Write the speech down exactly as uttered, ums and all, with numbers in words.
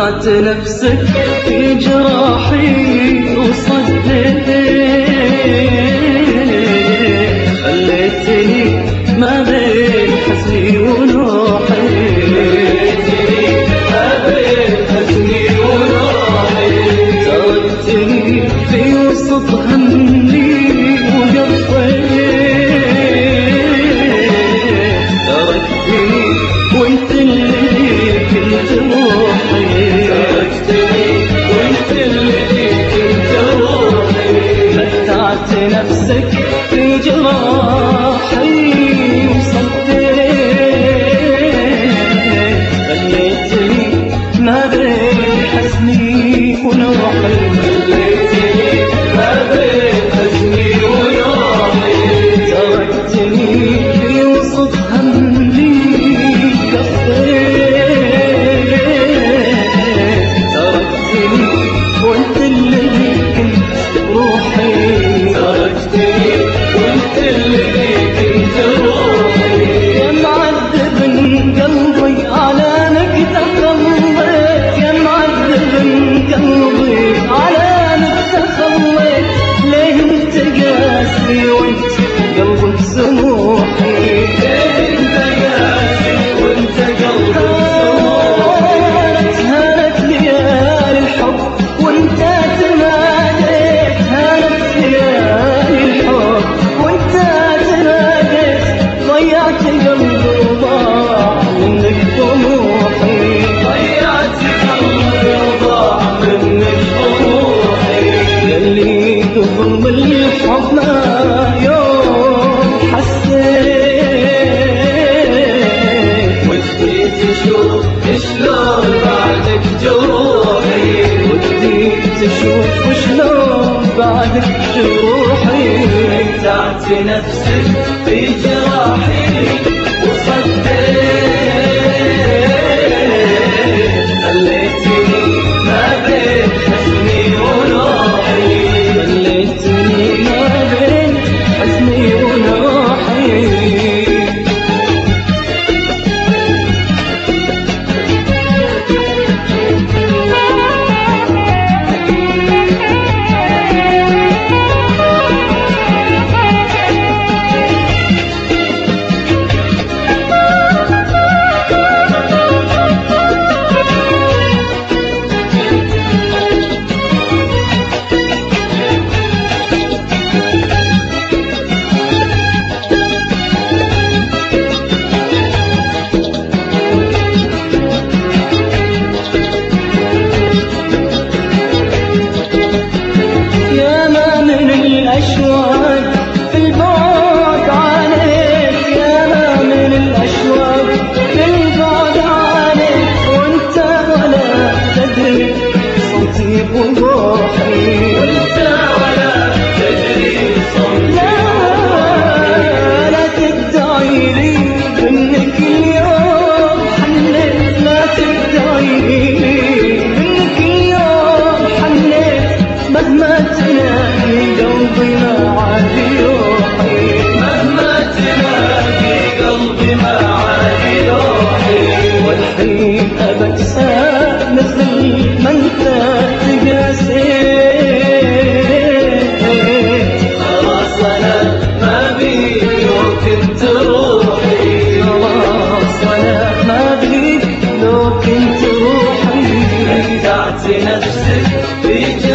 متعت نفسك في جراحي وصدقت، خليتني ما بين حزني ونوحي، ما بين حزني ونوحي، تركتني في وسط همي وقلبي، تركتني وانت اللي كنت روحي، تركتني وانت اللي كنت روحي، متعت نفسك في جراحي وصدقت، خليتني ما بين حزني ونوحي، خليتني ما بين حزني ونوحي، تركتني في وسط همي قصيت، تركتني وانت اللي كنت روحي، تركتني وانت اللي كنت روحي، يا معذب قلبي على نكتة خليت، يا معذب قلبي على نكتة خليت، ليه انت قاسي وانت قلبك سموحي، ليه انت قاسي وانت قلبك سموحي، هانت ليالي الحب وانت تناديت، هانت ليالي الحب وانت تناديت، ضيعت قلبي وضاع منك طموحي، ضيعت قلبي وضاع منك طموحي، يلي قبل الحب ما يوم حسيت، ودي تشوف شلون بعدك جروحي، ودي تشوف شلون بعدك جروحي، متعت نفسك في جراحي وصدقت، خليتني ما بين حزني ونوحي، خليتني ما بين حزني ونوحي. الأشواق في البعد عنك، يا ما من الأشواق في البعد عنك، وانت ولا تدري صوتي وروحي، وانت ولا تدري صوتي، لا لا تدعي لي انك اليوم حنيت، لا تدعي لي انك اليوم حنيت، مهما تلاقي قلبي ما عادي روحي، مهما تلاقي قلبي ما عادي روحي، والحين أبكسى مثل ما انت تقاسيت، خلاص أنا ما بيك لو كنت روحي، خلاص أنا ما بيك لو كنت روحي، متعت نفسك في